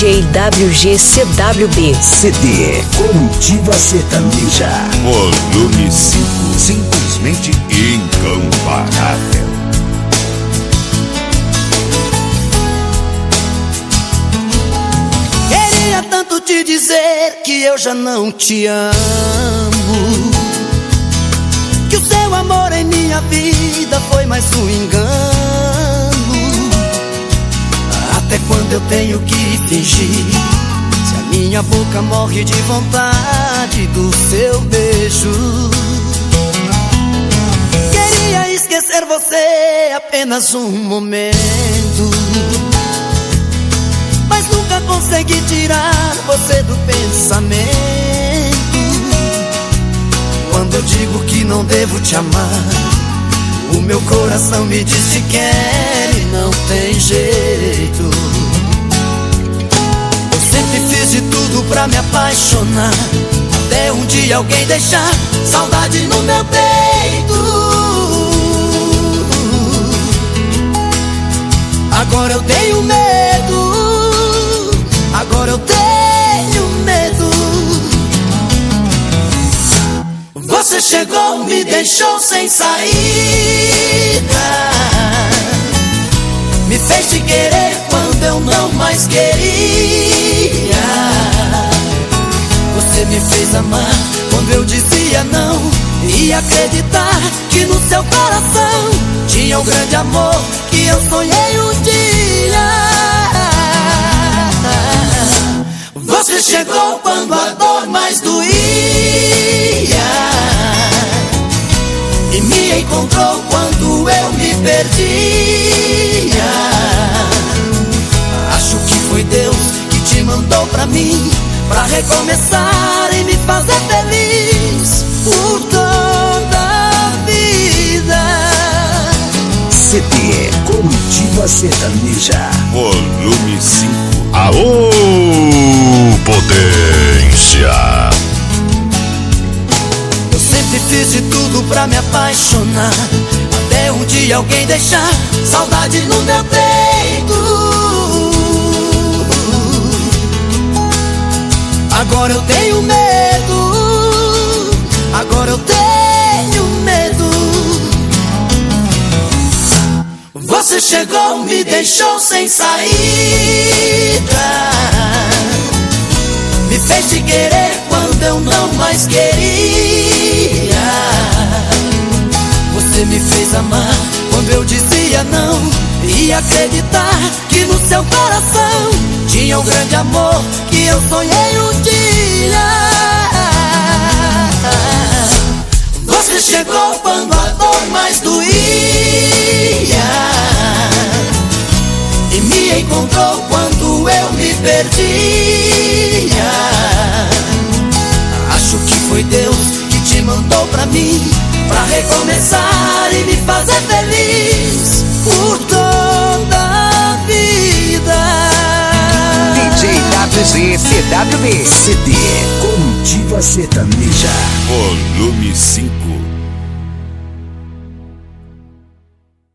DJ WGCWB. CD Comitiva Sertaneja. Volume 5. Simplesmente incomparável. Queria tanto te dizer que eu já não te amo, que o seu amor em minha vida foi mais um engano. Até quando eu tenho que fingir, se a minha boca morre de vontade do seu beijo? Queria esquecer você apenas um momento, mas nunca consegui tirar você do pensamento. Quando eu digo que não devo te amar, o meu coração me diz que quer e não tem jeito. Eu sempre fiz de tudo pra me apaixonar, até um dia alguém deixar saudade no meu peito. Agora eu tenho medo, agora eu tenho medo. Você chegou, me deixou sem saída, me fez te querer quando eu não mais queria. Você me fez amar quando eu dizia não, e acreditar que no seu coração tinha um grande amor que eu sonhei um dia. Você chegou quando a dor mais doía e me encontrou quando eu me perdia. Acho que foi Deus que te mandou pra mim, pra recomeçar e me fazer feliz por toda a vida. CD Comitiva Sertaneja. Volume 5. Alô, potência! Eu sempre fiz de tudo pra me apaixonar, até um dia alguém deixar saudade no meu peito. Agora eu tenho medo, agora eu tenho medo. Você chegou, me deixou sem saída, me fez te querer quando eu não mais queria. Você me fez amar quando eu dizia não, e acreditar que no seu coração tinha um grande amor que eu sonhei um dia. Você chegou quando a dor mais doía e me encontrou quando eu me perdia. Acho que foi Deus que te mandou pra mim, pra recomeçar e me fazer feliz por toda a vida. DJ WGCWB. CD Comitiva Sertaneja. Volume 5.